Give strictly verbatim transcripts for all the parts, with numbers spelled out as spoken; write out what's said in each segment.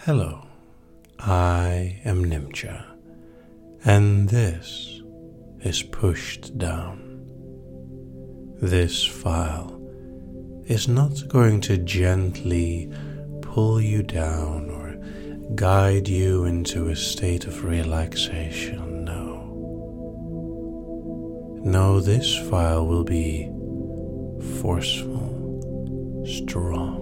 Hello, I am Nimcha, and this is Pushed Down. This file is not going to gently pull you down or guide you into a state of relaxation, no. No, this file will be forceful, strong,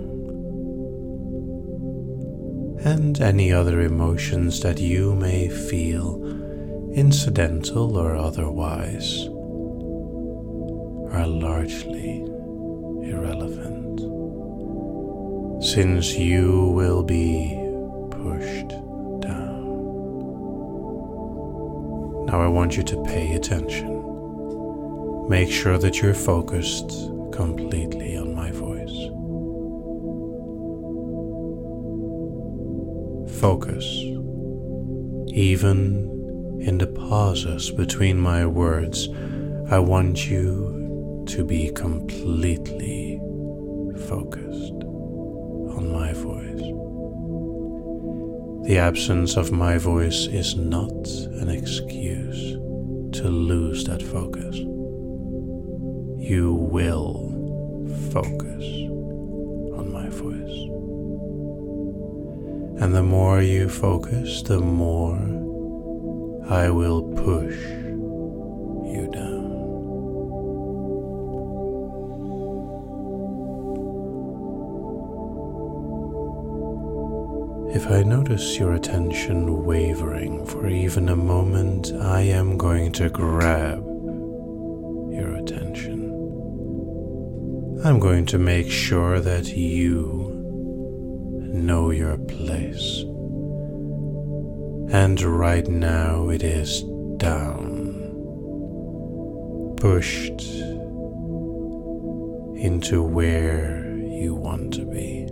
and any other emotions that you may feel, incidental or otherwise, are largely irrelevant, since you will be pushed down. Now I want you to pay attention. Make sure that you're focused completely on my voice. Focus, even in the pauses between my words. I want you to be completely focused on my voice. The absence of my voice is not an excuse to lose that focus. You will focus on my voice. And the more you focus, the more I will push you down. If I notice your attention wavering for even a moment, I am going to grab your attention. I'm going to make sure that you know your place. And right now it is down, pushed into where you want to be.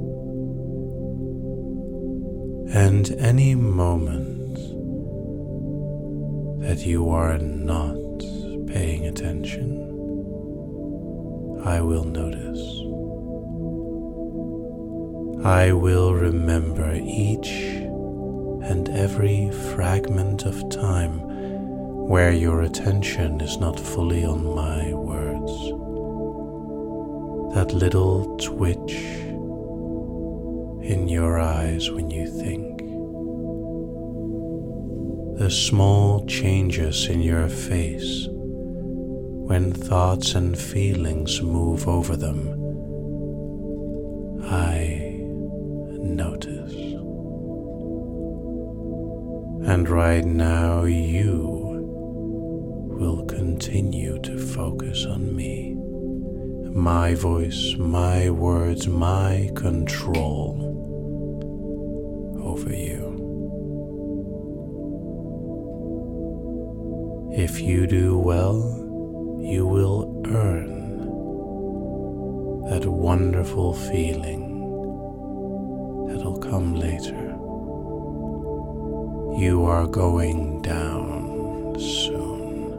And any moment that you are not paying attention, I will notice. I will remember each and every fragment of time where your attention is not fully on my words. That little twitch in your eyes when you think. The small changes in your face when thoughts and feelings move over them. I notice. And right now you will continue to focus on me, my voice, my words, my control over you. If you do well, you will earn that wonderful feeling that'll come later. You are going down soon.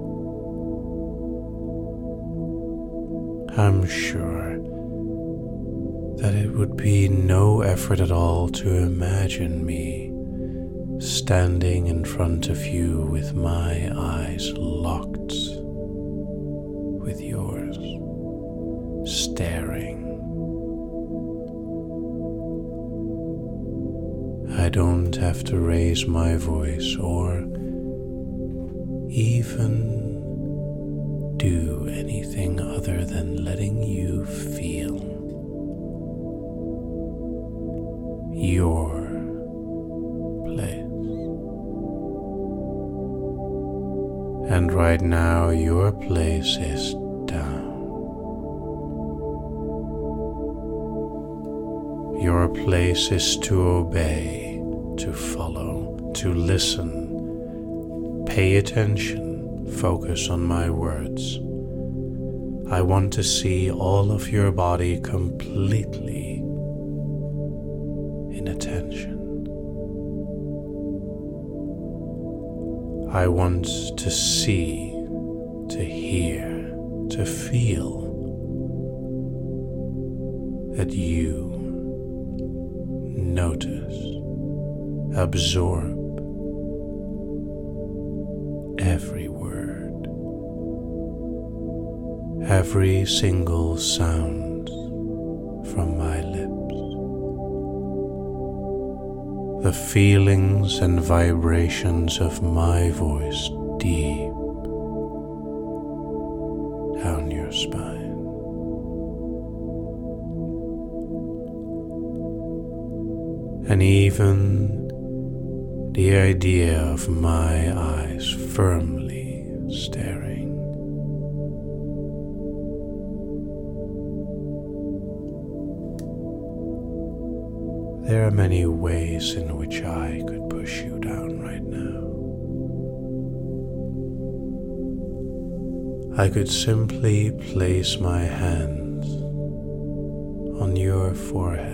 I'm sure that it would be no effort at all to imagine me standing in front of you with my eyes locked with yours, staring. I don't have to raise my voice or even do anything other than letting you feel your place. And right now your place is down. Your place is to obey, to follow, to listen. Pay attention, focus on my words. I want to see all of your body completely in attention. I want to see, to hear, to feel that you notice, absorb every word, every single sound from my lips, the feelings and vibrations of my voice deep down your spine. And even the idea of my eyes firmly staring. There are many ways in which I could push you down right now. I could simply place my hands on your forehead,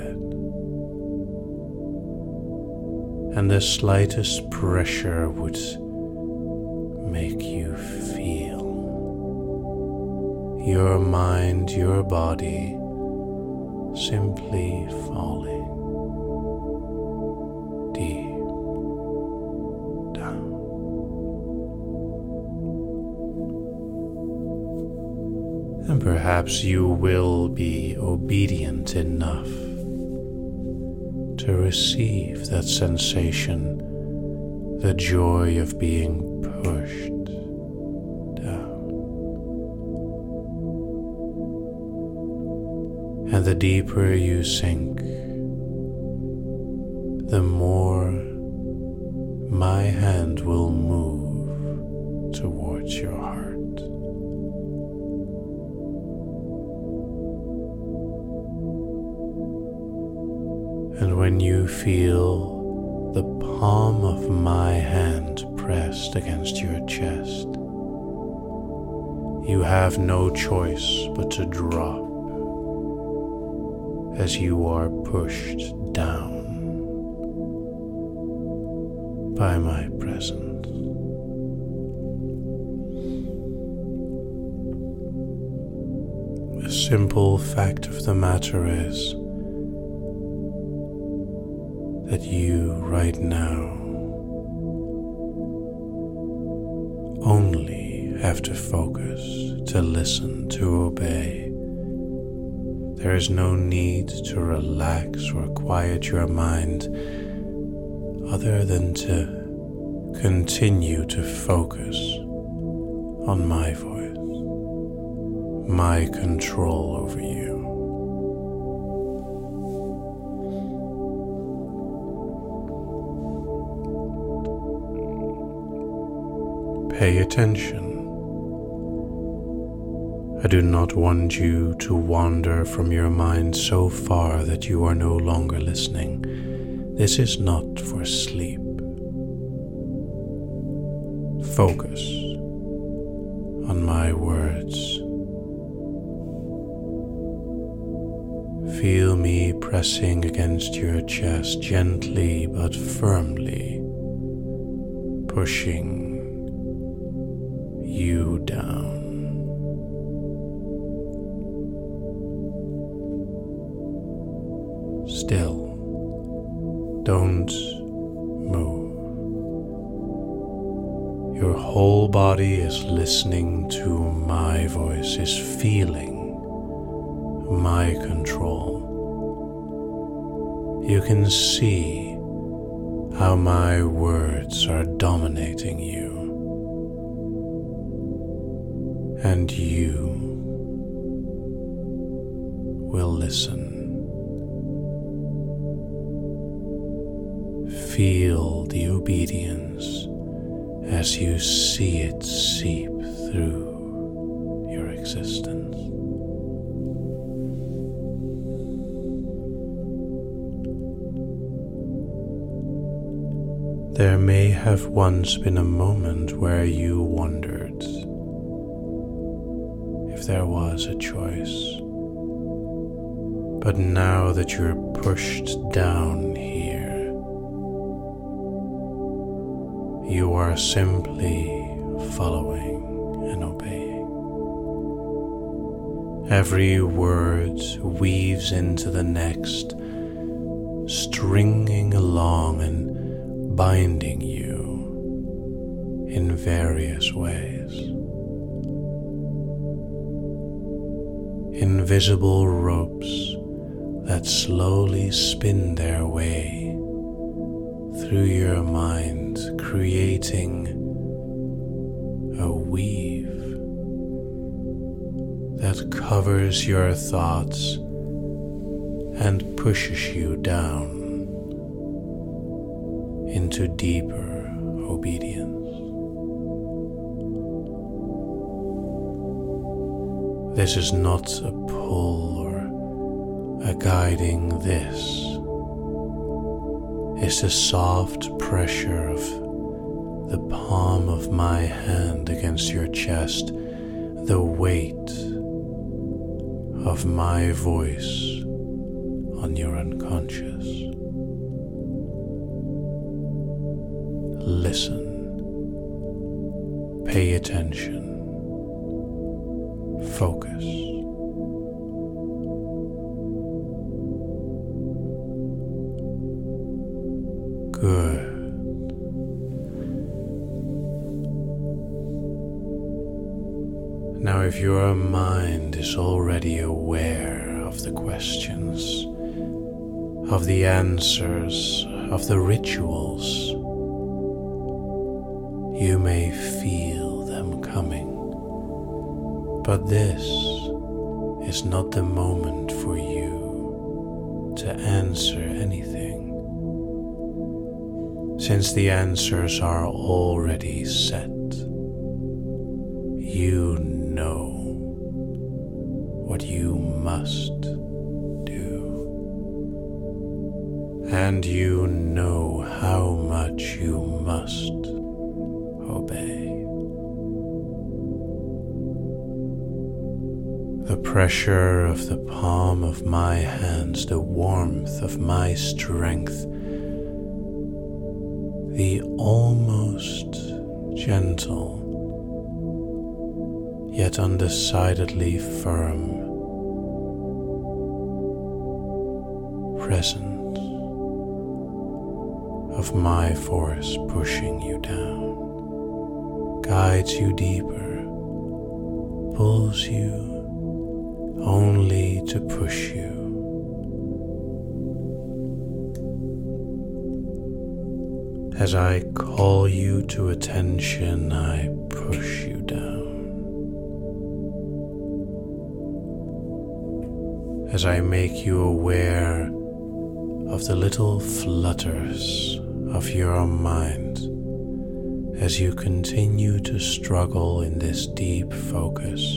and the slightest pressure would make you feel your mind, your body simply falling deep down. And perhaps you will be obedient enough to receive that sensation, the joy of being pushed down. And the deeper you sink, the more my hand will move towards your heart. And when you feel the palm of my hand pressed against your chest, you have no choice but to drop as you are pushed down by my presence. The simple fact of the matter is that you right now only have to focus, to listen, to obey. There is no need to relax or quiet your mind other than to continue to focus on my voice, my control over you. Pay attention. I do not want you to wander from your mind so far that you are no longer listening. This is not for sleep. Focus on my words. Feel me pressing against your chest, gently but firmly, pushing you down. Still, don't move. Your whole body is listening to my voice, is feeling my control. You can see how my words are dominating you. And you will listen. Feel the obedience as you see it seep through your existence. There may have once been a moment where you wondered if there was a choice. But now that you're pushed down here, you are simply following and obeying. Every word weaves into the next, stringing along and binding you in various ways. Invisible ropes that slowly spin their way through your mind, creating a weave that covers your thoughts and pushes you down into deeper obedience. This is not a pull or a guiding. This is the soft pressure of the palm of my hand against your chest, the weight of my voice on your unconscious. Listen, pay attention, focus. Good. Now, if your mind is already aware of the questions, of the answers, of the rituals, you may feel them coming. But this is not the moment for you to answer anything, since the answers are already set. You know what you must do, and you know how much you must obey. The pressure of the palm of my hands, the warmth of my strength, the almost gentle yet undecidedly firm presence of my force pushing you down, guides you deeper, pulls you only to push you. As I call you to attention, I push you down. As I make you aware of the little flutters of your mind as you continue to struggle in this deep focus,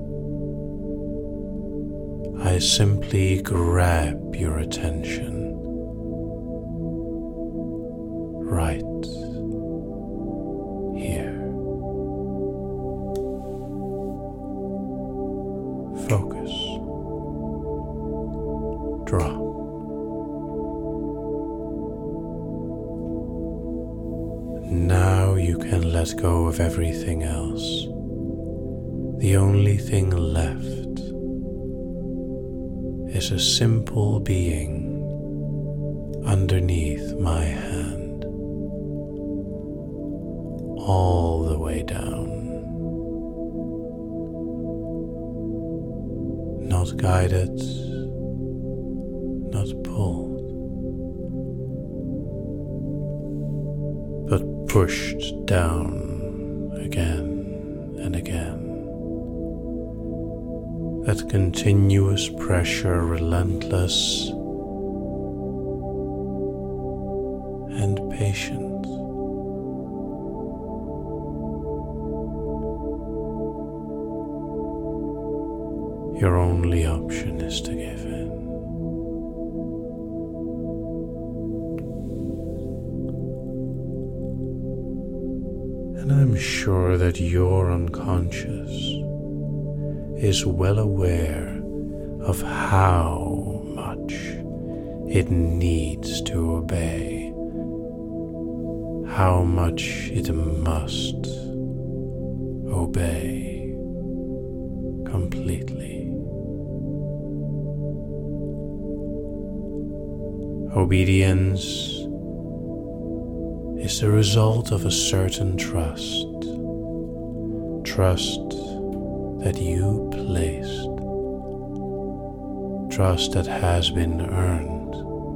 I simply grab your attention right here. Focus. Drop. Now you can let go of everything else. The only thing left is a simple being underneath my hand, all the way down, not guided, not pulled, but pushed down again and again. That continuous pressure, relentless and patient. Your only option is to give in. And I'm sure that your unconscious is well aware of how much it needs to obey, how much it must obey completely. Obedience is the result of a certain trust, trust that you placed, trust that has been earned,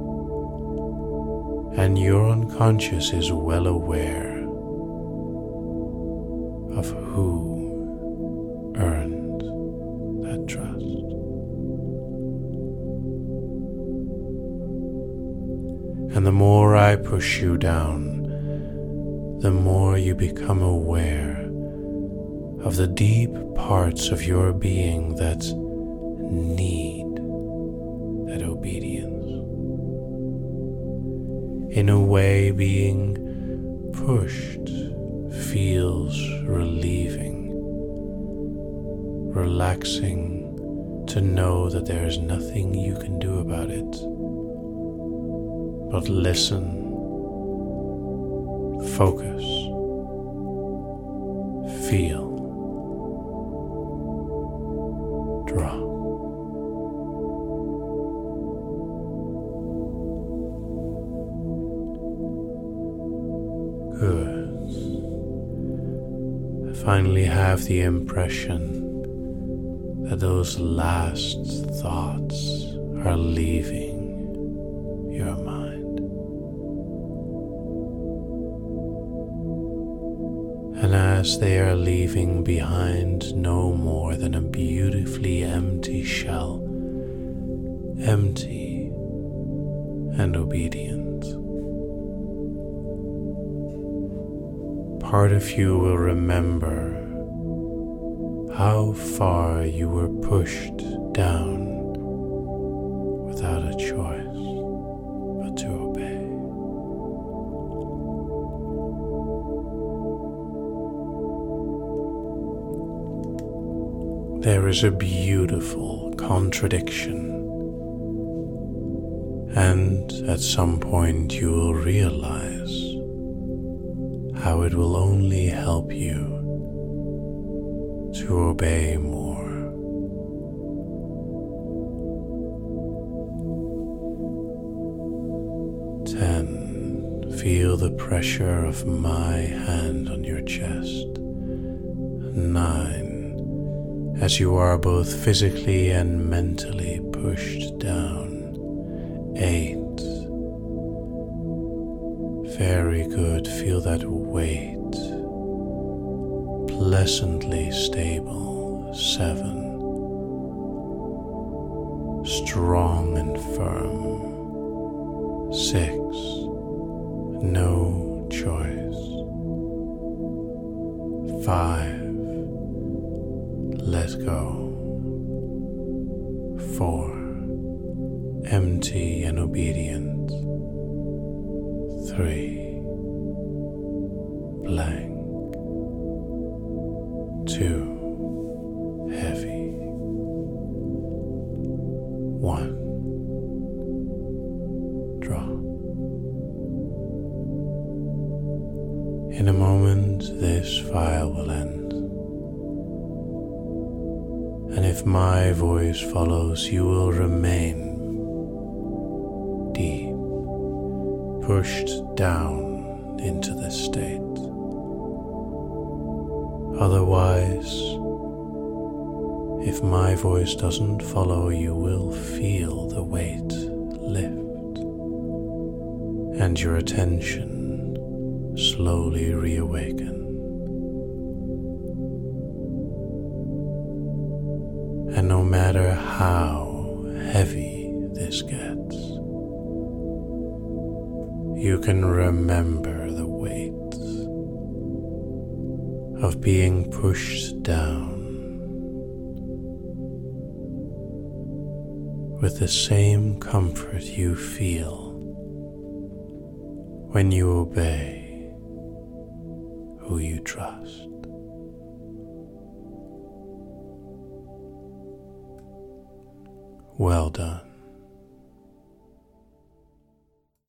and your unconscious is well aware of who earned that trust. And the more I push you down, the more you become aware of the deep parts of your being that need that obedience. In a way, being pushed feels relieving, relaxing to know that there is nothing you can do about it. But listen, focus, feel, drop. Good. I finally have the impression that those last thoughts are leaving your mind. And as they are leaving behind no more than a beautifully empty shell, empty and obedient, part of you will remember how far you were pushed down without a choice but to obey. There is a beautiful contradiction, and at some point you will realize how it will only help you to obey more. Ten. Feel the pressure of my hand on your chest. Nine. As you are both physically and mentally pushed down. Eight. Very good. Feel that weight. Pleasantly stable. Seven. Strong and firm. Six. No choice. Five. Let go. Four. Empty and obedient. Three. Blank. Two. Heavy. One. Drop. In a moment, this file will end. And if my voice follows, you will remain deep, pushed down into this state. Otherwise, if my voice doesn't follow, you will feel the weight lift and your attention slowly reawaken. And no matter how heavy this gets, you can remember the weight of being pushed down with the same comfort you feel when you obey who you trust. Well done.